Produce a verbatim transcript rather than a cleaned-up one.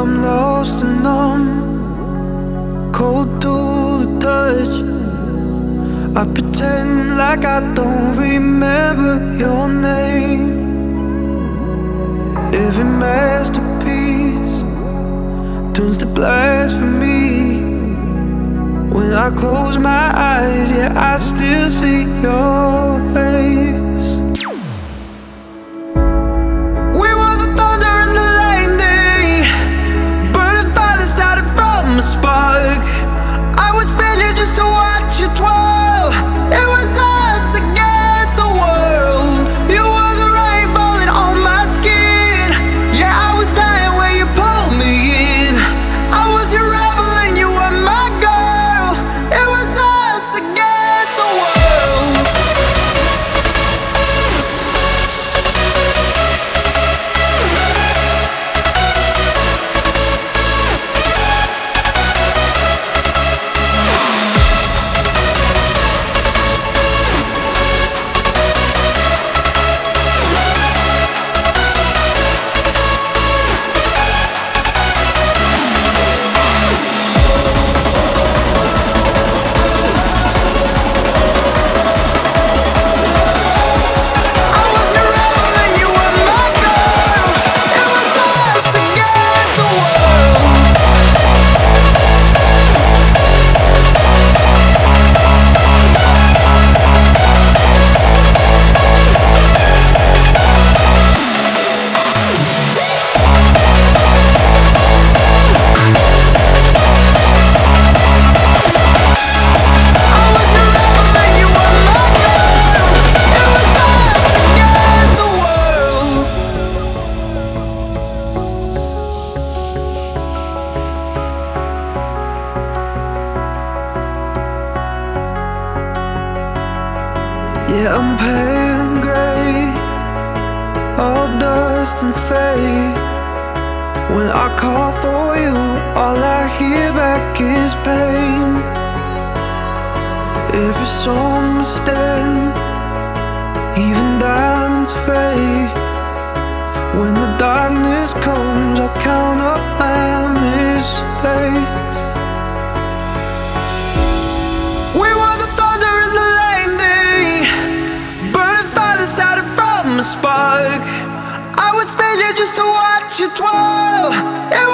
I'm lost and numb, cold to the touch. I pretend like I don't remember your name. Every masterpiece turns to blasphemy. When I close my eyes, yeah, I still see your face. We were the thunder and the lightning, burning fire that started from a spark. I would spend it just to watch you twirl. It was us against the world. You were the rain falling on my skin. Yeah, I was dying when you pulled me in. I was your rebel and you were my girl. It was us against the world. Yeah, I'm pale gray, all dust and fade. When I call for you, all I hear back is pain. Every song must end, even diamonds fade. When the darkness comes, I count up my mistakes. We were the thunder and the lightning, burning fire that started from a spark. I would spend it just to watch you twirl. It